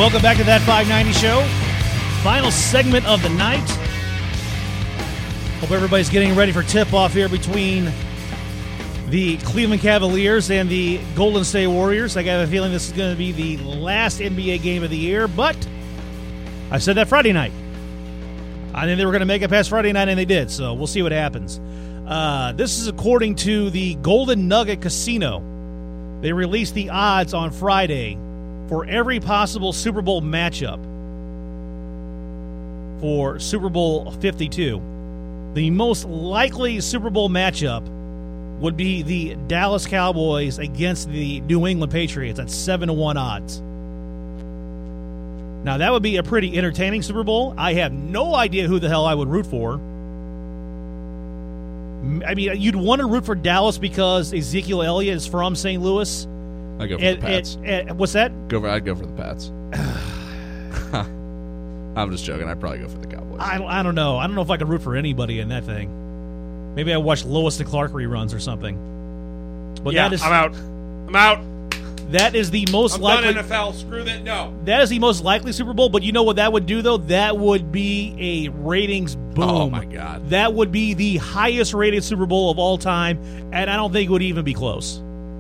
Welcome back to That 590 Show. Final segment of the night. Hope everybody's getting ready for tip-off here between the Cleveland Cavaliers and the Golden State Warriors. I got a feeling this is going to be the last NBA game of the year, but I said that Friday night. I think they were going to make it past Friday night, and they did, so we'll see what happens. This is according to the Golden Nugget Casino. They released the odds on Friday for every possible Super Bowl matchup for Super Bowl 52. The most likely Super Bowl matchup would be the Dallas Cowboys against the New England Patriots at 7-1 odds. Now, that would be a pretty entertaining Super Bowl. I have no idea who the hell I would root for. I mean, you'd want to root for Dallas because Ezekiel Elliott is from St. Louis. I'd go for the Pats. What's that? I'd go for the Pats. I'm just joking. I'd probably go for the Cowboys. I don't know. I don't know if I could root for anybody in that thing. Maybe I watch Lois and Clark reruns or something. But yeah, I'm out. That is the most likely. I'm done NFL. Screw that. No. That is the most likely Super Bowl. But you know what that would do, though? That would be a ratings boom. Oh, my God. That would be the highest rated Super Bowl of all time, and I don't think it would even be close.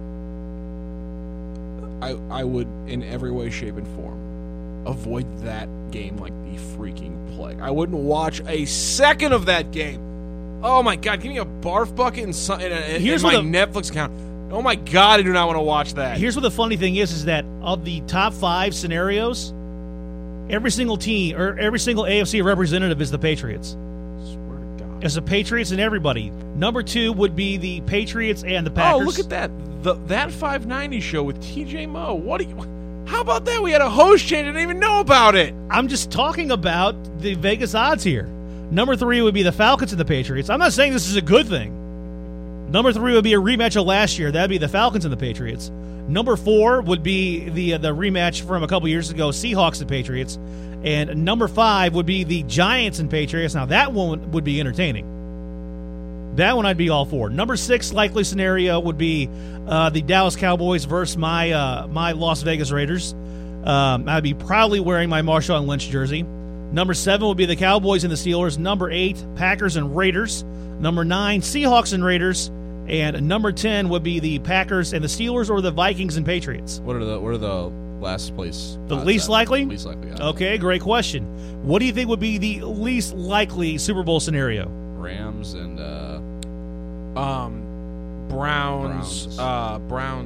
I would, in every way, shape, and form, avoid that game like the freaking plague. I wouldn't watch a second of that game. Oh, my God. Give me a barf bucket and my Netflix account. Oh, my God. I do not want to watch that. Here's what the funny thing is that of the top 5 scenarios, every single team or every single AFC representative is the Patriots. I swear to God. It's the Patriots and everybody. Number 2 would be the Patriots and the Packers. Oh, look at that. That 590 show with TJ Moe. How about that? We had a host change. I didn't even know about it. I'm just talking about the Vegas odds here. Number 3 would be the Falcons and the Patriots. I'm not saying this is a good thing. Number 3 would be a rematch of last year. That would be the Falcons and the Patriots. Number 4 would be the rematch from a couple years ago, Seahawks and Patriots. And number 5 would be the Giants and Patriots. Now, that one would be entertaining. That one I'd be all for. Number 6 likely scenario would be the Dallas Cowboys versus my Las Vegas Raiders. I'd be proudly wearing my Marshawn Lynch jersey. Number 7 would be the Cowboys and the Steelers. Number 8, Packers and Raiders. Number 9, Seahawks and Raiders. And number 10 would be the Packers and the Steelers or the Vikings and Patriots. What are the last place? The least likely? Least likely. Okay, great question. What do you think would be the least likely Super Bowl scenario? Rams and Browns. Who's that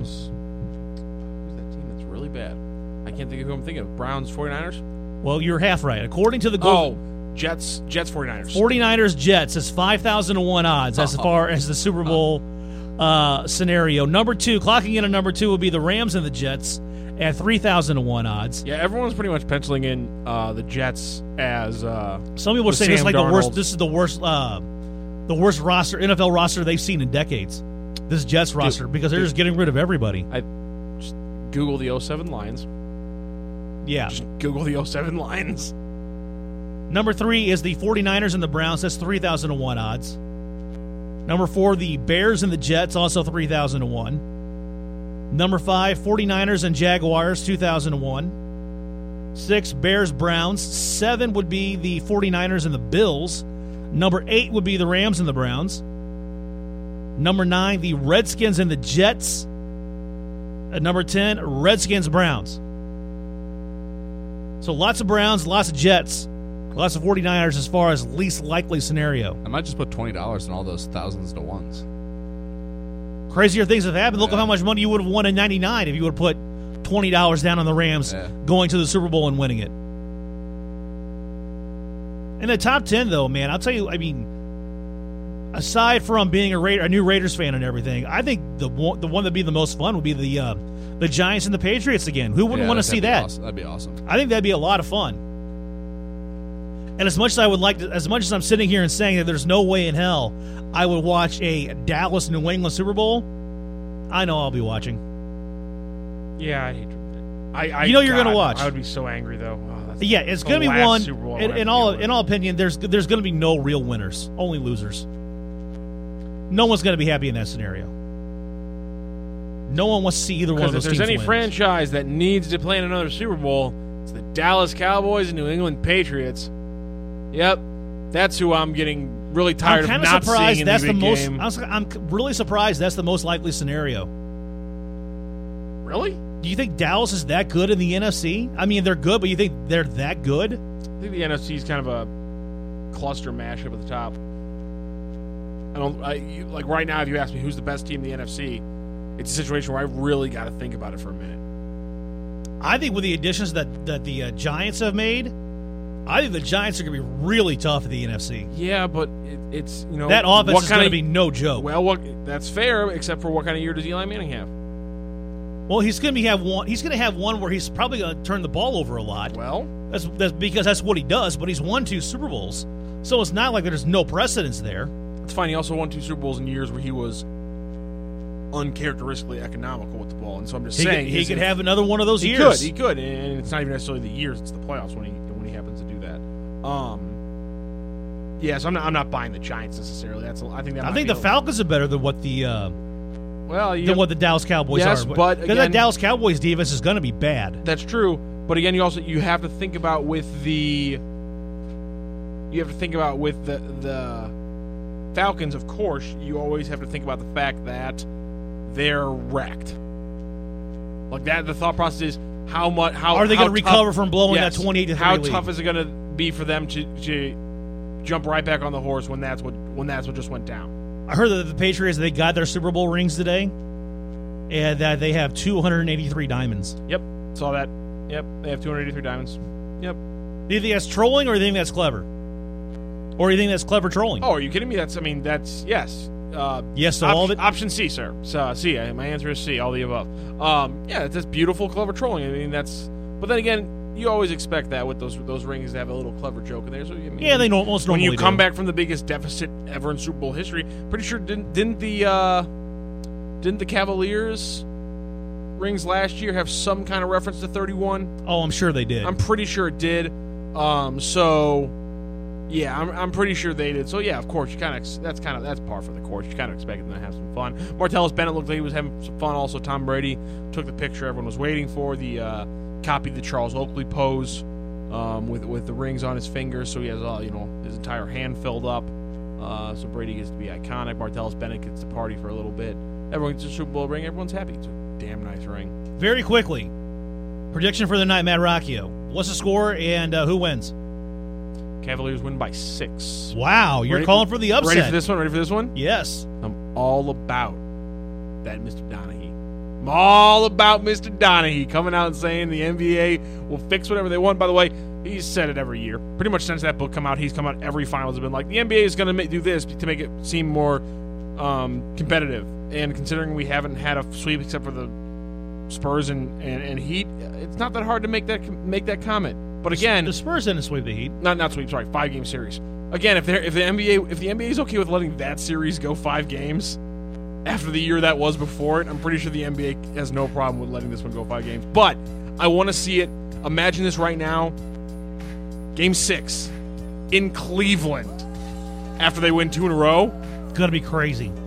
team that's really bad? I can't think of who I'm thinking of. Browns, 49ers? Well, you're half right. According to the Jets, 49ers. 49ers, Jets is 5,001 odds as far as the Super Bowl scenario. Number 2, clocking in at number 2 would be the Rams and the Jets at 3,001 odds. Yeah, everyone's pretty much penciling in the Jets as some people are saying it's like the worst. This is the worst roster, NFL roster they've seen in decades. This Jets roster because they're just getting rid of everybody. I just Google the 07 Lions. Yeah, just Google the 07 Lions. Number 3 is the 49ers and the Browns. That's 3,001 odds. Number 4, the Bears and the Jets, also 3,001. Number 5, 49ers and Jaguars, 2,001. 6, Bears, Browns. 7 would be the 49ers and the Bills. Number 8 would be the Rams and the Browns. Number 9, the Redskins and the Jets. At number 10, Redskins, Browns. So lots of Browns, lots of Jets. Lots of 49ers as far as least likely scenario. I might just put $20 in all those thousands to ones. Crazier things have happened. Look at how much money you would have won in '99 if you would have put $20 down on the Rams going to the Super Bowl and winning it. In the top 10, though, man, I'll tell you, I mean, aside from being a new Raiders fan and everything, I think the one that'd be the most fun would be the Giants and the Patriots again. Who wouldn't want to see that? Awesome. That'd be awesome. I think that'd be a lot of fun. And as much as I would like to, as much as I'm sitting here and saying that there's no way in hell I would watch a Dallas New England Super Bowl, I know I'll be watching. Yeah, I hate to. You know you're going to watch. I would be so angry though. Yeah, it's going to be one. In all opinion, there's going to be no real winners, only losers. No one's going to be happy in that scenario. No one wants to see either one of those teams If there's any win. franchise that needs to play in another Super Bowl, It's the Dallas Cowboys and New England Patriots. Yep, that's who I'm getting really tired I'm of kind not of surprised seeing in that's the the big most. game. I'm really surprised that's the most likely scenario. Really? Do you think Dallas is that good in the NFC? I mean, they're good, but you think they're that good? I think the NFC is kind of a cluster mashup at the top. Like right now, if you ask me who's the best team in the NFC, it's a situation where I really got to think about it for a minute. I think with the additions that the Giants have made, I think the Giants are going to be really tough at the NFC. Yeah, but it's That offense what is kind going to of be no joke. well. That's fair, except for what kind of year does Eli Manning have? Well, he's going to have one. He's going to have one where he's probably going to turn the ball over a lot. Well, That's because that's what he does. But he's won 2 Super Bowls, so it's not like there's no precedence there. it's fine. He also won 2 Super Bowls in years where he was uncharacteristically economical with the ball, and so I'm just saying He could have another one of those He years. could, and it's not even necessarily the years; it's the playoffs when he happens to do that. Yeah, so I'm not buying the Giants necessarily. I think the Falcons are better than what the the Dallas Cowboys Yes, are. but because that again- Dallas Cowboys defense is going to be bad. That's true, but again, you have to think about with the Falcons. Of course, you always have to think about the fact that they're wrecked. Like that, the thought process is how Are they going to recover from blowing that 28-3 How lead? tough is it going to be for them to jump right back on the horse when that's what just went down? I heard that the Patriots, they got their Super Bowl rings today, and that they have 283 diamonds. Yep, saw that. Yep, they have 283 diamonds. Yep. Do you think that's trolling, or do you think that's clever? Or do you think that's clever trolling? Oh, are you kidding me? That's yes. Yes to all of it? Option C, sir. So, C. My answer is C. All the above. Yeah, that's beautiful, clever trolling. I mean, that's. But then again, you always expect that with those rings to have a little clever joke in there. So, I mean, Yeah, they most when normally you come do. back from the biggest deficit ever in Super Bowl history, pretty sure didn't the Cavaliers rings last year have some kind of reference to 31? Oh, I'm sure they did. I'm pretty sure it did. So yeah, I'm pretty sure they did. So yeah, of course, that's par for the course. You kind of expect them to have some fun. Martellus Bennett looked like he was having some fun. Also, Tom Brady took the picture everyone was waiting for. The copied the Charles Oakley pose with the rings on his fingers, so he has his entire hand filled up. So Brady gets to be iconic. Martellus Bennett gets to party for a little bit. Everyone gets a Super Bowl ring. Everyone's happy. It's a damn nice ring. Very quickly, prediction for the night, Matt Rocchio. What's the score and who wins? Cavaliers win by 6. Wow, you're calling for the upset. Ready for this one? Yes. I'm all about that Mr. Donaghy. I'm all about Mr. Donaghy coming out and saying the NBA will fix whatever they want. By the way, he's said it every year. Pretty much since that book come out, he's come out every finals and been like, the NBA is going to do this to make it seem more competitive. And considering we haven't had a sweep except for the Spurs and Heat, it's not that hard to make that comment. But again, The Spurs didn't sweep the Heat. not sweep. Sorry, 5-game series. Again, if the NBA is okay with letting that series go 5 games after the year that was before it, I'm pretty sure the NBA has no problem with letting this one go 5 games. But I want to see it. Imagine this right now. Game 6 in Cleveland after they win 2 in a row. It's going to be crazy.